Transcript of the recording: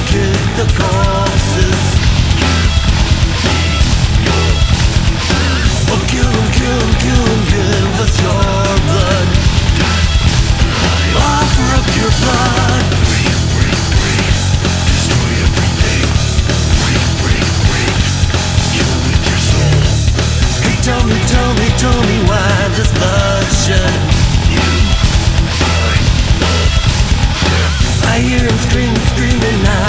kick the corpses. Oh, kill 'em, kill 'em, kill 'em, give us your blood. Offer up your blood. Destroy everything. Kill with your soul. Hey, tell me why this bloodshed? I hear him screaming, screaming now.